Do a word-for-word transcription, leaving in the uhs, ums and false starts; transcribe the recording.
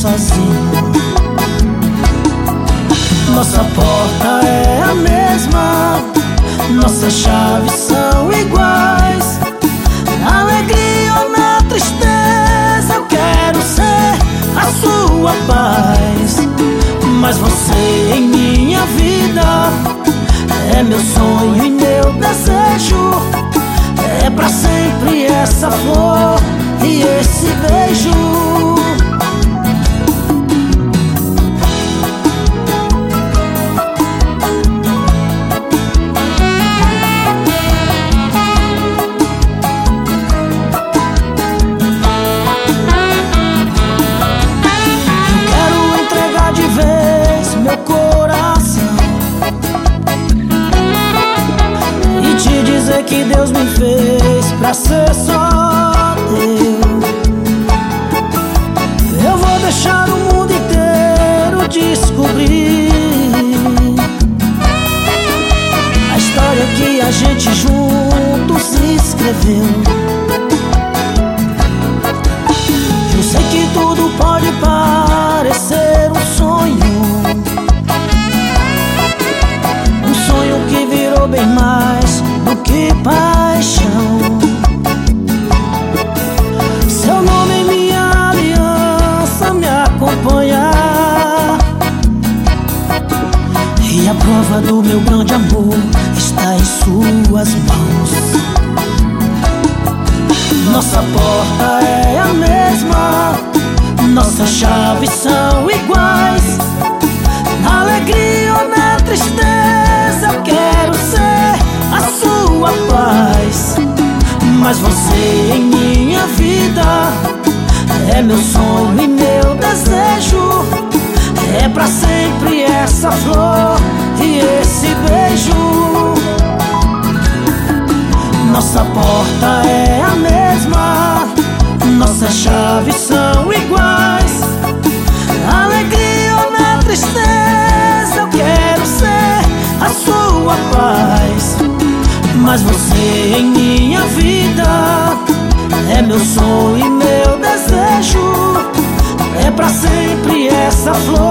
sozinho. Nossa porta é a mesma, nossas chaves são iguais. Na alegria ou na tristeza, eu quero ser a sua paz. Mas você em minha vida é meu sonho e meu desejo. É pra sempre essa flor e esse beijo. Que Deus me fez pra ser só teu. Eu vou deixar o mundo inteiro descobrir a história que a gente juntos escreveu. Eu sei que tudo pode parecer um sonho, um sonho que virou bem mais do que paixão. Seu nome e minha aliança me acompanhar, e a prova do meu grande amor está em suas mãos. Nossa porta é a mesma, nossas chaves são iguais. Na alegria ou na tristeza, eu quero ser a sua paz. Mas você em minha vida é meu sonho e meu desejo. É pra sempre essa flor e esse beijo. Nossa porta é a mesma, nossas chaves são iguais. Na alegria ou na tristeza, eu quero ser a sua paz. Mas você em minha vida é meu sonho e meu desejo. É pra sempre essa flor